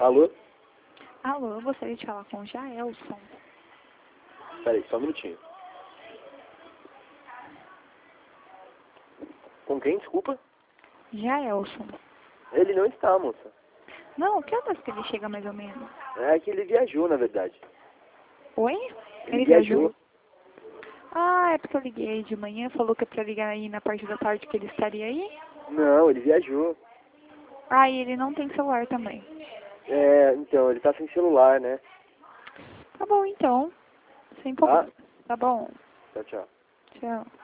Alô? Alô, eu gostaria de falar com o Jaelson. Peraí, só um minutinho. Com quem, desculpa? Jaelson. Ele não está, moça. Não, que horas que ele chega mais ou menos? É que ele viajou, na verdade. Oi? Ele viajou. Ah, é porque eu liguei de manhã, falou que é pra ligar aí na parte da tarde que ele estaria aí. Não, ele viajou. Ah, e ele não tem celular também. É, então, ele tá sem celular, né? Tá bom, então. Sem Tá? problema. Tá bom. Tchau, tchau. Tchau.